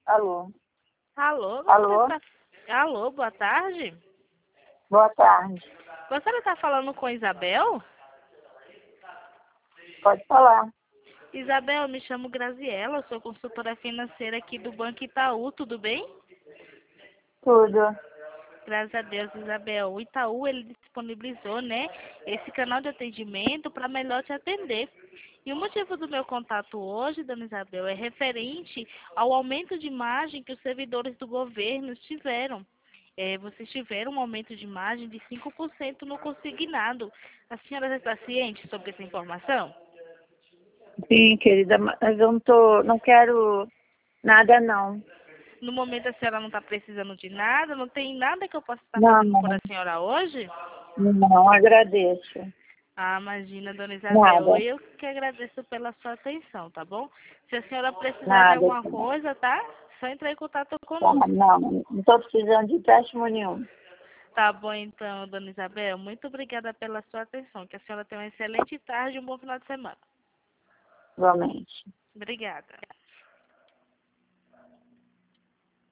Alô? Alô, Alô? Alô, boa tarde. Boa tarde. Você está falando com Isabel? Pode falar. Isabel, eu me chamo Graziela, sou consultora financeira aqui do Banco Itaú, tudo bem? Tudo. Graças a Deus, Isabel. O Itaú, ele disponibilizou, né, esse canal de atendimento para melhor te atender. E o motivo do meu contato hoje, dona Isabel, é referente ao aumento de imagem que os servidores do governo tiveram. Vocês tiveram um aumento de imagem de 5% no consignado. A senhora já está ciente sobre essa informação? Sim, querida, mas eu não quero nada, não. No momento a senhora não está precisando de nada? Não tem nada que eu possa estar Não, fazendo por a senhora hoje? não, agradeço. Ah, imagina, dona Isabel, Nada, eu que agradeço pela sua atenção, tá bom? Se a senhora precisar de nada. alguma coisa, tá? Só entrar em contato Tá, conosco. não estou precisando de empréstimo nenhum. Tá bom, então, dona Isabel. Muito obrigada pela sua atenção. Que a senhora tenha uma excelente tarde e um bom final de semana. Igualmente. Obrigada.